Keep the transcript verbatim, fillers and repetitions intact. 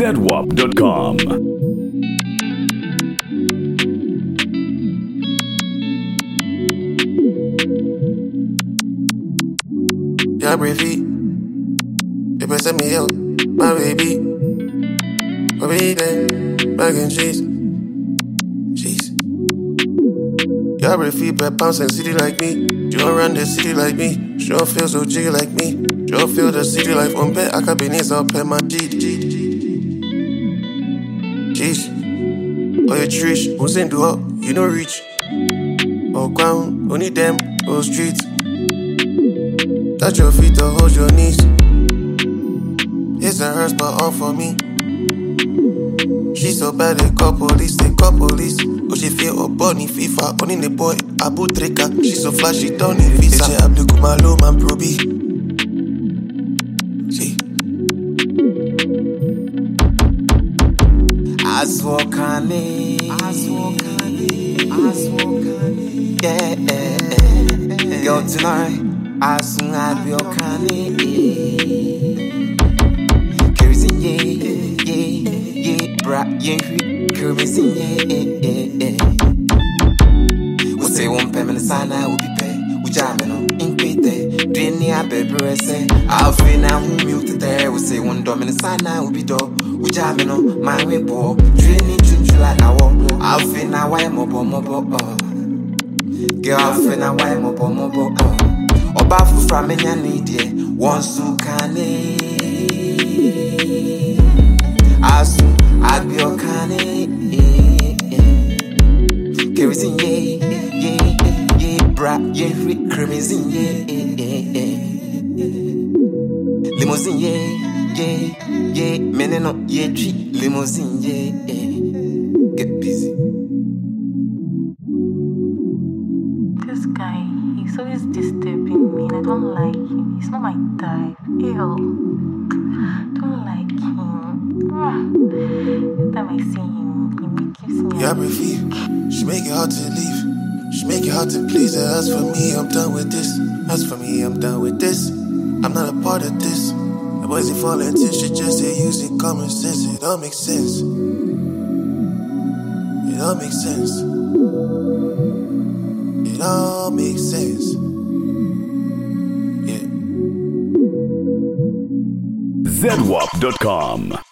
zedwap dot com. Yeah, breathy. If I send me out, my baby. My baby, mac and cheese. Cheese. Yeah, breathy, but bounce and city like me. You don't run the city like me. Sure feel so jiggy like me. Sure feel the city life on bed. I can be nice up at my G. Cheese. Oh, you trish. Who's in do up? You know reach. Oh, ground. Only them. Oh, streets. Touch your feet or hold your knees. It's a hers, but all for me. She so bad, they call police, they call police. Oh, she feel a bunny, FIFA, only the boy, Abu Treka. She so flash, she don't need visa. She have the Kumalo, man, probi. See. Aswokane, Aswokane, Aswokane. Yeah, yeah, yeah. Yo, tonight. Asun abiokane, kerosene, yeah, yeah, yeah, bra, yeah, kerosene, yeah, yeah, yeah. We say one payment sana we be pay, we jamming on inquite, dreamy a baby say, I'll feel now who mute there. We say one dominant sana we be do, we jamming on my way bo, dreamy to like now, I'll feel now why mobo mobo, girl, I'll feel now why mobo mobo, oh. Obafu from any need one so can asu agbio kane kerosene yeah yeah yeah bra yeah crimson yeah limousine yeah yeah yeah meneno yeah tree limousine yeah get busy. This guy, he's always disturbing me and I don't like him. He's not my type. Ew. Don't like him. Ah. Every time I see him, he gives me Yeah, breathy. She make it hard to leave. She make it hard to please her. As for me, I'm done with this. As for me, I'm done with this. I'm not a part of this. The boys ain't falling into shit, just say using common sense. It all makes sense. It all makes sense. It all makes sense. Yeah. zedwap dot com.